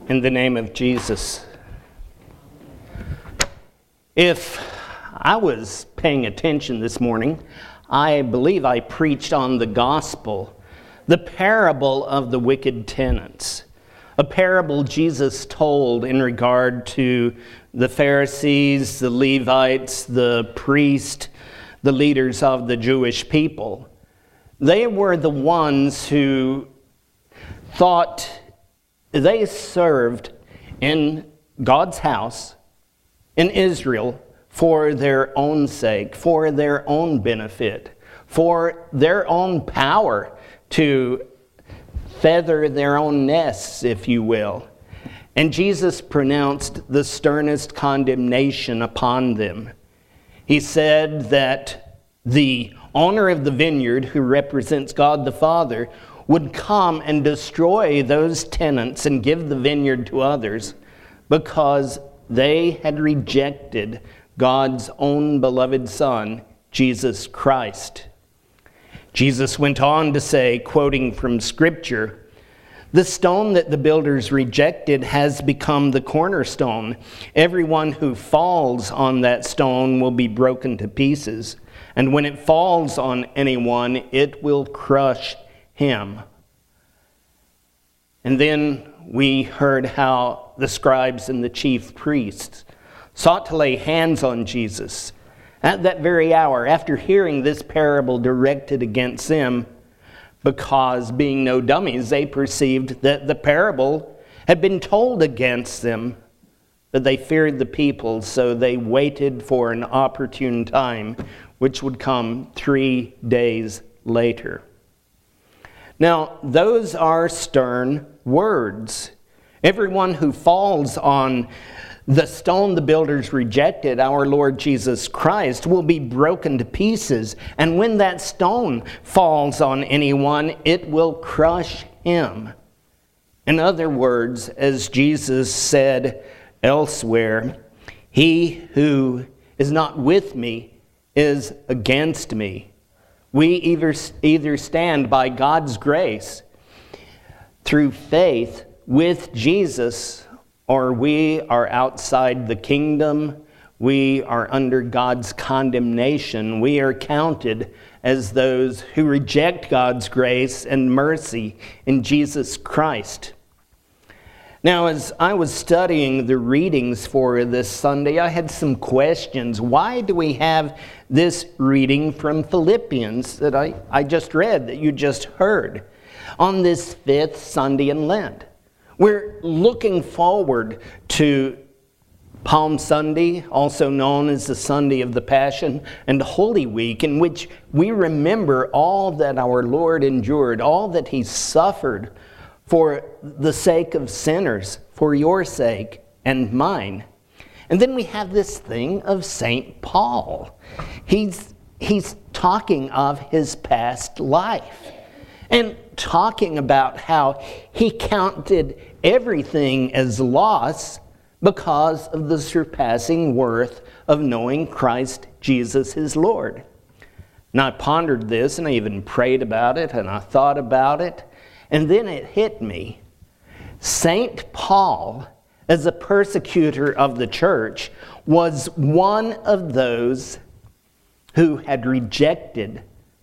In the name of Jesus. If I was paying attention this morning, I believe I preached on the gospel, the parable of the wicked tenants, a parable Jesus told in regard to the Pharisees, the Levites, the priests, the leaders of the Jewish people. They were the ones who thought they served in God's house in Israel for their own sake, for their own benefit, for their own power to feather their own nests, if you will. And Jesus pronounced the sternest condemnation upon them. He said that the owner of the vineyard, who represents God the Father, would come and destroy those tenants and give the vineyard to others because they had rejected God's own beloved Son, Jesus Christ. Jesus went on to say, quoting from Scripture, "The stone that the builders rejected has become the cornerstone. Everyone who falls on that stone will be broken to pieces, and when it falls on anyone, it will crush him." And then we heard how the scribes and the chief priests sought to lay hands on Jesus at that very hour after hearing this parable directed against them, because being no dummies, they perceived that the parable had been told against them, but they feared the people, so they waited for an opportune time, which would come 3 days later. Now, those are stern words. Everyone who falls on the stone the builders rejected, our Lord Jesus Christ, will be broken to pieces. And when that stone falls on anyone, it will crush him. In other words, as Jesus said elsewhere, "He who is not with me is against me." We either stand by God's grace through faith with Jesus, or we are outside the kingdom. We are under God's condemnation. We are counted as those who reject God's grace and mercy in Jesus Christ. Now, as I was studying the readings for this Sunday, I had some questions. Why do we have this reading from Philippians that I just read, that you just heard, on this 5th Sunday in Lent? We're looking forward to Palm Sunday, also known as the Sunday of the Passion, and Holy Week, in which we remember all that our Lord endured, all that he suffered for the sake of sinners, for your sake and mine. And then we have this thing of St. Paul. He's talking of his past life and talking about how he counted everything as loss because of the surpassing worth of knowing Christ Jesus his Lord. And I pondered this, and I even prayed about it, and I thought about it. And then it hit me. St. Paul, as a persecutor of the church, was one of those who had rejected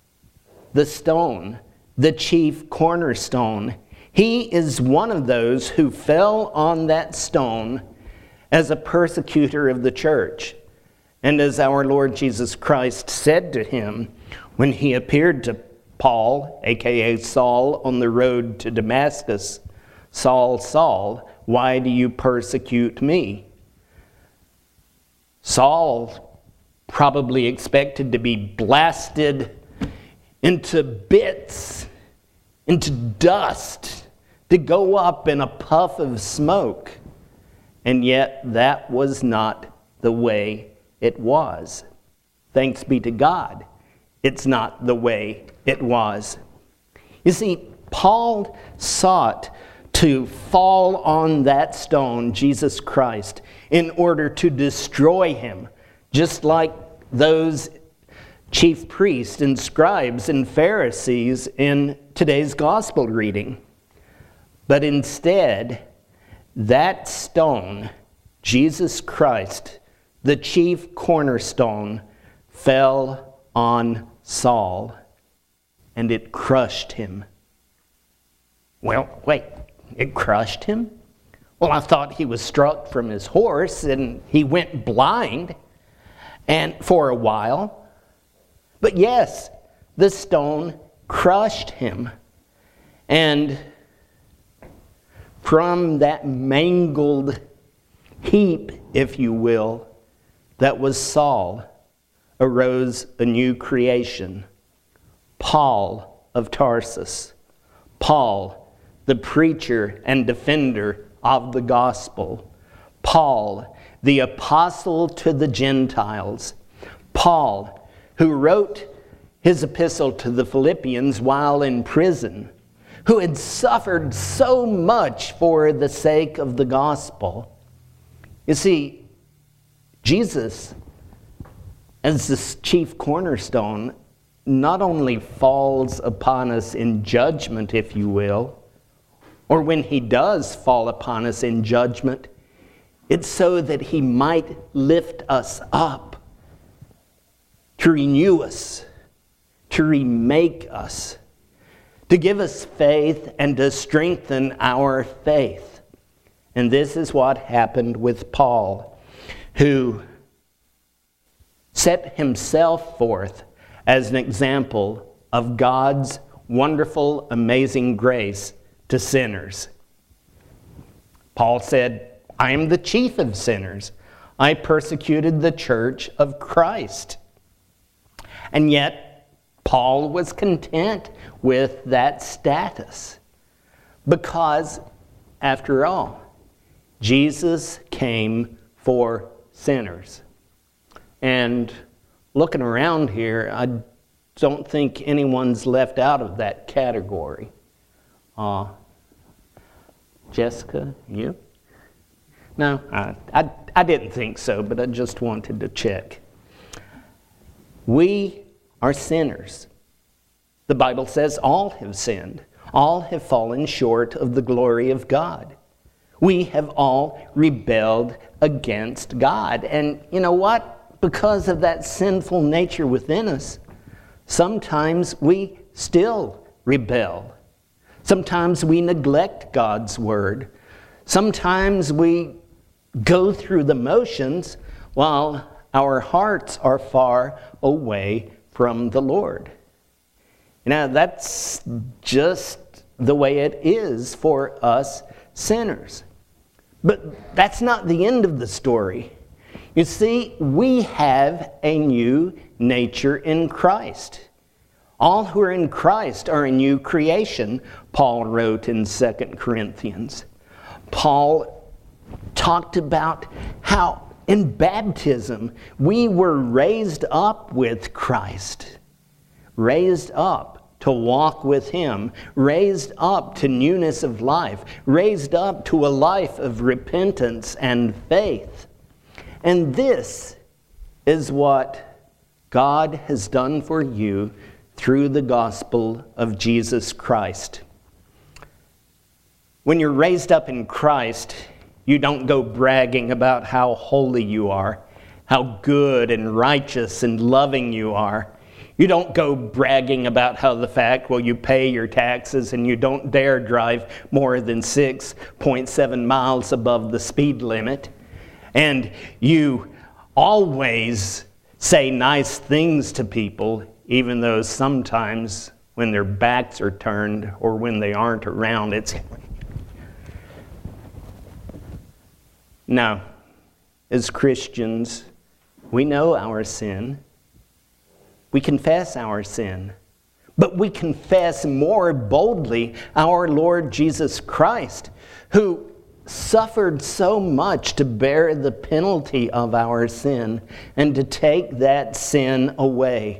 the stone, the chief cornerstone. He is one of those who fell on that stone as a persecutor of the church. And as our Lord Jesus Christ said to him when he appeared to Paul, aka Saul, on the road to Damascus, "Saul, Saul, why do you persecute me?" Saul probably expected to be blasted into bits, into dust, to go up in a puff of smoke. And yet that was not the way it was. Thanks be to God, it's not the way it was. You see, Paul sought to fall on that stone, Jesus Christ, in order to destroy him, just like those chief priests and scribes and Pharisees in today's gospel reading. But instead, that stone, Jesus Christ, the chief cornerstone, fell on Saul, and it crushed him. Well, wait, it crushed him? Well, I thought he was struck from his horse and he went blind and for a while. But yes, the stone crushed him. And from that mangled heap, if you will, that was Saul, arose a new creation. Paul of Tarsus. Paul, the preacher and defender of the gospel. Paul, the apostle to the Gentiles. Paul, who wrote his epistle to the Philippians while in prison, who had suffered so much for the sake of the gospel. You see, Jesus, as the chief cornerstone, not only falls upon us in judgment, if you will, or when he does fall upon us in judgment, it's so that he might lift us up, to renew us, to remake us, to give us faith and to strengthen our faith. And this is what happened with Paul, who set himself forth as an example of God's wonderful, amazing grace to sinners. Paul said, I am the chief of sinners. I persecuted the church of Christ. And yet, Paul was content with that status because, after all, Jesus came for sinners. And looking around here, I don't think anyone's left out of that category. Jessica, you? No, I didn't think so, but I just wanted to check. We are sinners. The Bible says all have sinned. All have fallen short of the glory of God. We have all rebelled against God. And you know what? Because of that sinful nature within us, sometimes we still rebel. Sometimes we neglect God's word. Sometimes we go through the motions while our hearts are far away from the Lord. Now, that's just the way it is for us sinners. But that's not the end of the story. You see, we have a new nature in Christ. All who are in Christ are a new creation, Paul wrote in 2 Corinthians. Paul talked about how in baptism we were raised up with Christ, raised up to walk with him, raised up to newness of life, raised up to a life of repentance and faith. And this is what God has done for you through the gospel of Jesus Christ. When you're raised up in Christ, you don't go bragging about how holy you are, how good and righteous and loving you are. You don't go bragging about how the fact, well, you pay your taxes and you don't dare drive more than 6.7 miles above the speed limit. And you always say nice things to people, even though sometimes when their backs are turned or when they aren't around, it's... No, as Christians, we know our sin. We confess our sin. But we confess more boldly our Lord Jesus Christ, who suffered so much to bear the penalty of our sin and to take that sin away.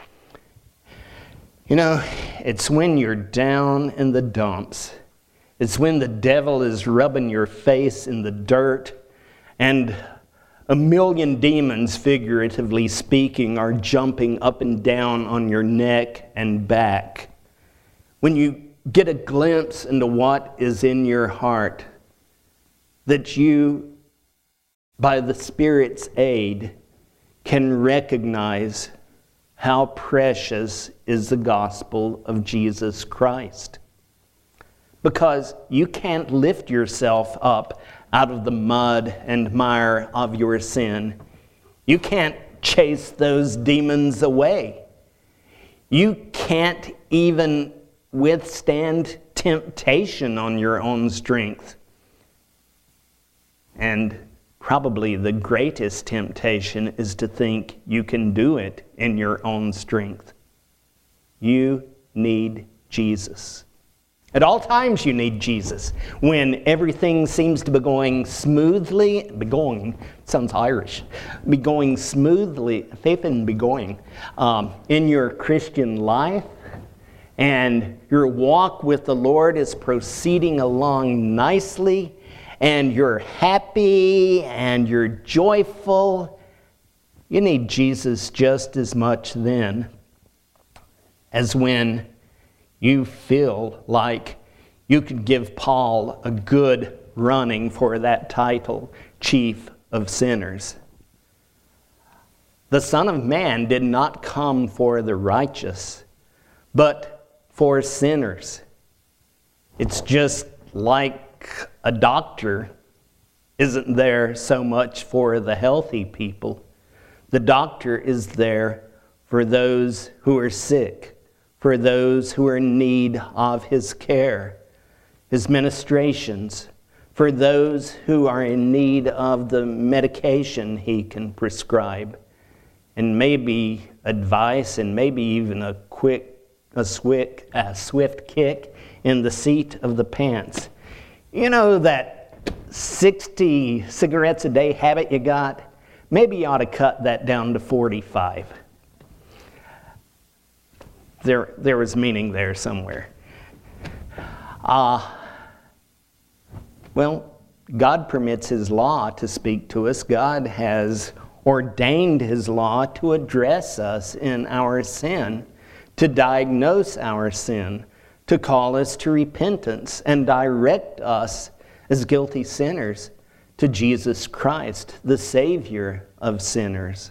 You know, it's when you're down in the dumps. It's when the devil is rubbing your face in the dirt and a million demons, figuratively speaking, are jumping up and down on your neck and back. When you get a glimpse into what is in your heart, that you, by the Spirit's aid, can recognize how precious is the gospel of Jesus Christ. Because you can't lift yourself up out of the mud and mire of your sin. You can't chase those demons away. You can't even withstand temptation on your own strength. And probably the greatest temptation is to think you can do it in your own strength. You need Jesus. At all times you need Jesus. When everything seems to be going smoothly, sounds Irish, be going smoothly, in your Christian life, and your walk with the Lord is proceeding along nicely, and you're happy and you're joyful, you need Jesus just as much then as when you feel like you could give Paul a good running for that title, Chief of Sinners. The Son of Man did not come for the righteous, but for sinners. It's just like a doctor isn't there so much for the healthy people. The doctor is there for those who are sick, for those who are in need of his care, his ministrations, for those who are in need of the medication he can prescribe, and maybe advice, and maybe even a swift kick in the seat of the pants. You know that 60 cigarettes a day habit you got? Maybe you ought to cut that down to 45. There was meaning there somewhere. Well, God permits his law to speak to us. God has ordained his law to address us in our sin, to diagnose our sin, to call us to repentance, and direct us as guilty sinners to Jesus Christ, the Savior of sinners.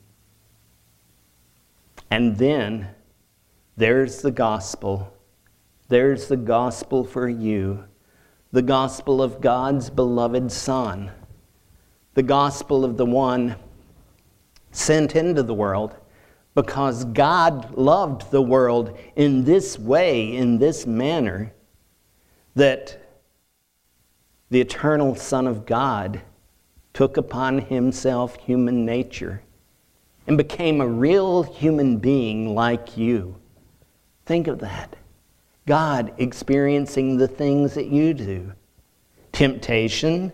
And then there's the gospel. There's the gospel for you. The gospel of God's beloved Son. The gospel of the one sent into the world because God loved the world in this way, in this manner, that the eternal Son of God took upon himself human nature and became a real human being like you. Think of that. God experiencing the things that you do. Temptation,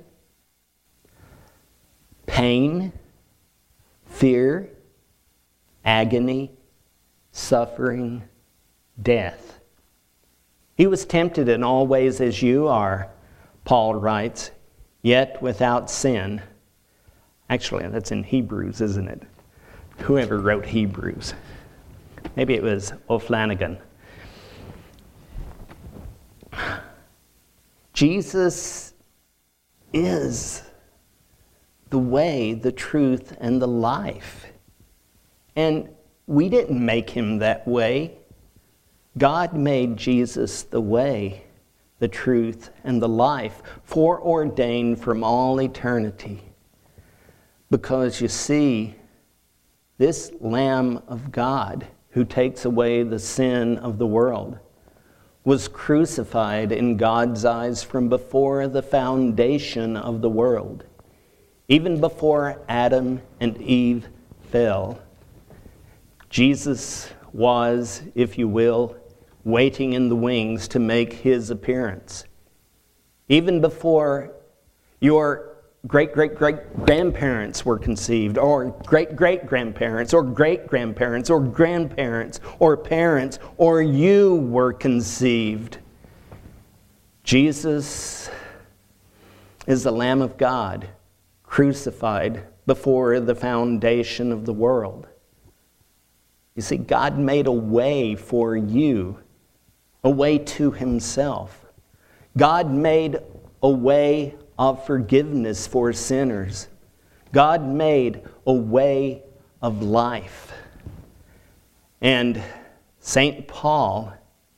pain, fear, agony, suffering, death. He was tempted in all ways as you are, Paul writes, yet without sin. Actually, that's in Hebrews, isn't it? Whoever wrote Hebrews. Maybe it was O'Flanagan. Jesus is the way, the truth, and the life. And we didn't make him that way. God made Jesus the way, the truth, and the life, foreordained from all eternity. Because you see, this Lamb of God, who takes away the sin of the world, was crucified in God's eyes from before the foundation of the world, even before Adam and Eve fell. Jesus was, if you will, waiting in the wings to make his appearance. Even before your great-great-great-grandparents were conceived, or great-great-grandparents, or great-grandparents, or grandparents, or parents, or you were conceived. Jesus is the Lamb of God, crucified before the foundation of the world. You see, God made a way for you, a way to himself. God made a way of forgiveness for sinners. God made a way of life. And St. Paul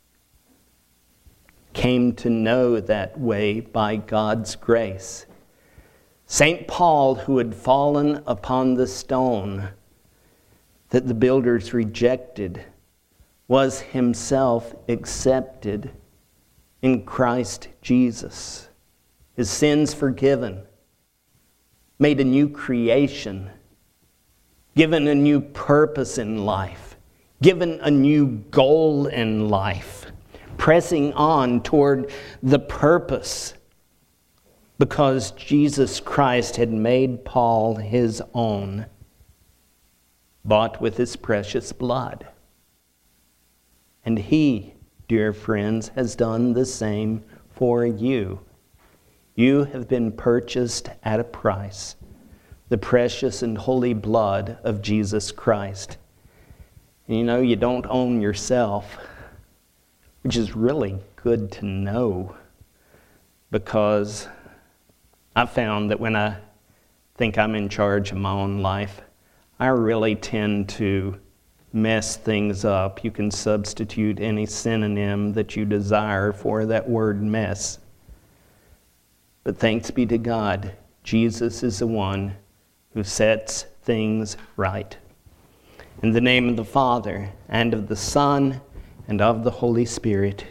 came to know that way by God's grace. St. Paul, who had fallen upon the stone that the builders rejected, was himself accepted in Christ Jesus. His sins forgiven, made a new creation, given a new purpose in life, given a new goal in life, pressing on toward the purpose because Jesus Christ had made Paul his own, bought with his precious blood. And he, dear friends, has done the same for you. You have been purchased at a price, the precious and holy blood of Jesus Christ. And you know, you don't own yourself, which is really good to know, because I found that when I think I'm in charge of my own life, I really tend to mess things up. You can substitute any synonym that you desire for that word mess. But thanks be to God, Jesus is the one who sets things right. In the name of the Father, and of the Son, and of the Holy Spirit.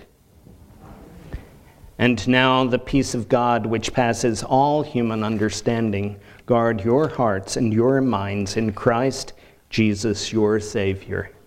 And now the peace of God, which passes all human understanding, guard your hearts and your minds in Christ Jesus, your Savior.